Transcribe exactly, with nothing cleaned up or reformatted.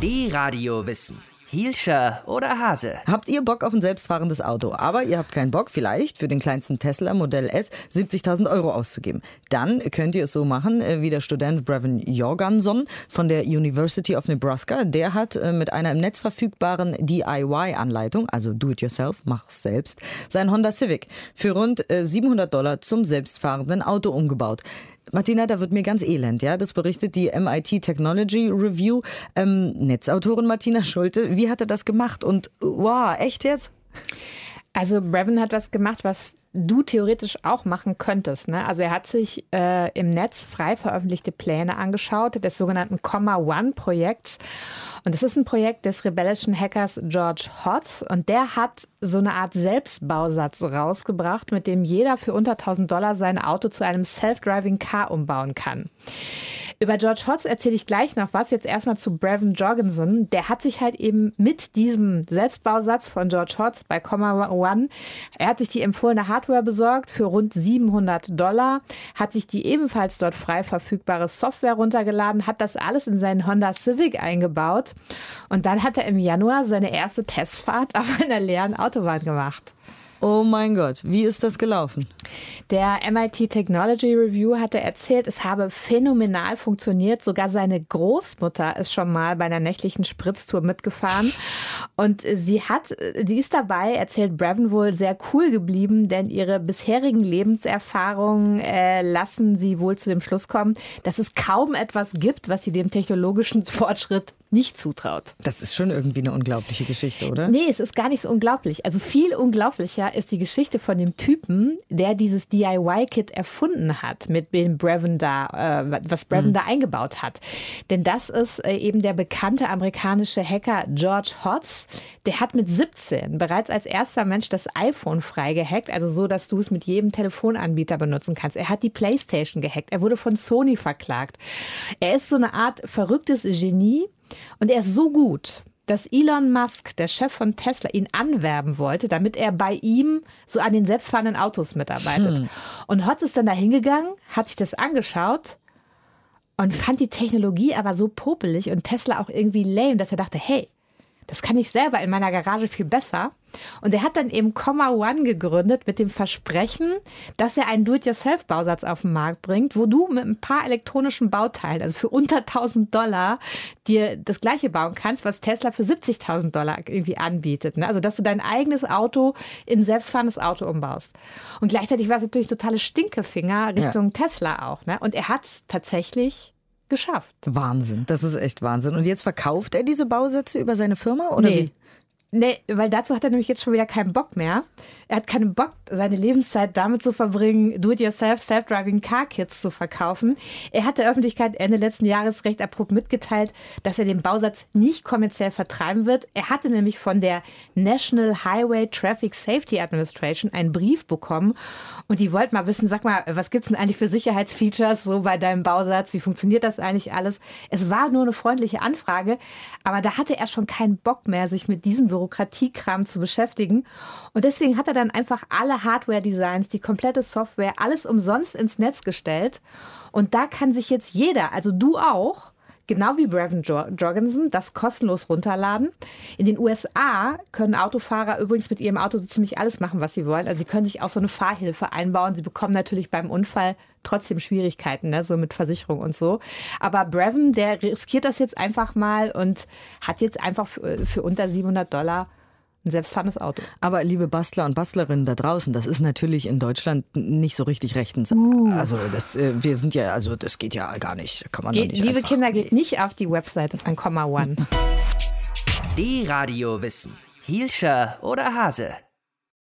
D-Radio Wissen. Hielscher oder Hase? Habt ihr Bock auf ein selbstfahrendes Auto, aber ihr habt keinen Bock, vielleicht für den kleinsten Tesla Modell S siebzigtausend Euro auszugeben? Dann könnt ihr es so machen, wie der Student Brevin Jorgenson von der University of Nebraska. Der hat mit einer im Netz verfügbaren D I Y-Anleitung, also Do-it-yourself, mach's selbst, sein Honda Civic für rund siebenhundert Dollar zum selbstfahrenden Auto umgebaut. Martina, da wird mir ganz elend, ja. Das berichtet die M I T Technology Review. Ähm, Netzautorin Martina Schulte, wie hat er das gemacht? Und wow, echt jetzt? Also Brevin hat was gemacht, was du theoretisch auch machen könntest. Ne? Also er hat sich äh, im Netz frei veröffentlichte Pläne angeschaut, des sogenannten Comma One Projekts. Und das ist ein Projekt des rebellischen Hackers George Hotz. Und der hat so eine Art Selbstbausatz rausgebracht, mit dem jeder für unter tausend Dollar sein Auto zu einem Self-Driving Car umbauen kann. Über George Hotz erzähle ich gleich noch was. Jetzt erstmal zu Brevin Jorgenson. Der hat sich halt eben mit diesem Selbstbausatz von George Hotz bei Comma One, er hat sich die empfohlene Hardware besorgt für rund siebenhundert Dollar, hat sich die ebenfalls dort frei verfügbare Software runtergeladen, hat das alles in seinen Honda Civic eingebaut und dann hat er im Januar seine erste Testfahrt auf einer leeren Autobahn gemacht. Oh mein Gott, wie ist das gelaufen? Der M I T Technology Review hatte erzählt, es habe phänomenal funktioniert. Sogar seine Großmutter ist schon mal bei einer nächtlichen Spritztour mitgefahren. Und sie hat, die ist dabei, erzählt Brevin, wohl sehr cool geblieben, denn ihre bisherigen Lebenserfahrungen äh, lassen sie wohl zu dem Schluss kommen, dass es kaum etwas gibt, was sie dem technologischen Fortschritt nicht zutraut. Das ist schon irgendwie eine unglaubliche Geschichte, oder? Nee, es ist gar nicht so unglaublich. Also viel unglaublicher ist die Geschichte von dem Typen, der dieses D I Y-Kit erfunden hat, mit dem Brevin da, äh, was Brevin mhm. da eingebaut hat. Denn das ist äh, eben der bekannte amerikanische Hacker George Hotz. Der hat mit siebzehn bereits als erster Mensch das iPhone frei gehackt, also so, dass du es mit jedem Telefonanbieter benutzen kannst. Er hat die PlayStation gehackt. Er wurde von Sony verklagt. Er ist so eine Art verrücktes Genie. Und er ist so gut, dass Elon Musk, der Chef von Tesla, ihn anwerben wollte, damit er bei ihm so an den selbstfahrenden Autos mitarbeitet. Hm. Und Hotz ist dann da hingegangen, hat sich das angeschaut und fand die Technologie aber so popelig und Tesla auch irgendwie lame, dass er dachte, hey, das kann ich selber in meiner Garage viel besser. Und er hat dann eben Comma One gegründet mit dem Versprechen, dass er einen Do-it-yourself-Bausatz auf den Markt bringt, wo du mit ein paar elektronischen Bauteilen, also für unter tausend Dollar, dir das Gleiche bauen kannst, was Tesla für siebzigtausend Dollar irgendwie anbietet. Ne? Also, dass du dein eigenes Auto in ein selbstfahrendes Auto umbaust. Und gleichzeitig war es natürlich totale Stinkefinger Richtung ja. Tesla auch. Ne? Und er hat es tatsächlich geschafft. Wahnsinn, das ist echt Wahnsinn. Und jetzt verkauft er diese Bausätze über seine Firma oder nee. wie? Nee, weil dazu hat er nämlich jetzt schon wieder keinen Bock mehr. Er hat keinen Bock, seine Lebenszeit damit zu verbringen, Do-it-yourself, Self-Driving Car Kits zu verkaufen. Er hat der Öffentlichkeit Ende letzten Jahres recht abrupt mitgeteilt, dass er den Bausatz nicht kommerziell vertreiben wird. Er hatte nämlich von der National Highway Traffic Safety Administration einen Brief bekommen und die wollten mal wissen, sag mal, was gibt's denn eigentlich für Sicherheitsfeatures so bei deinem Bausatz? Wie funktioniert das eigentlich alles? Es war nur eine freundliche Anfrage, aber da hatte er schon keinen Bock mehr, sich mit diesem Bürokratiekram zu beschäftigen. Und deswegen hat er dann einfach alle Hardware-Designs, die komplette Software, alles umsonst ins Netz gestellt. Und da kann sich jetzt jeder, also du auch, genau wie Brevin Jorgenson, das kostenlos runterladen. In den U S A können Autofahrer übrigens mit ihrem Auto so ziemlich alles machen, was sie wollen. Also sie können sich auch so eine Fahrhilfe einbauen. Sie bekommen natürlich beim Unfall trotzdem Schwierigkeiten, ne? So mit Versicherung und so. Aber Brevin, der riskiert das jetzt einfach mal und hat jetzt einfach für, für unter siebenhundert Dollar ein selbstfahrendes Auto. Aber liebe Bastler und Bastlerinnen da draußen, das ist natürlich in Deutschland nicht so richtig rechtens. Uh. Also das, wir sind ja, also das geht ja gar nicht. Da kann man Ge- doch nicht liebe einfach, Kinder, geht nicht auf die Webseite von Comma One. D-Radio Wissen. Hielscher oder Hase?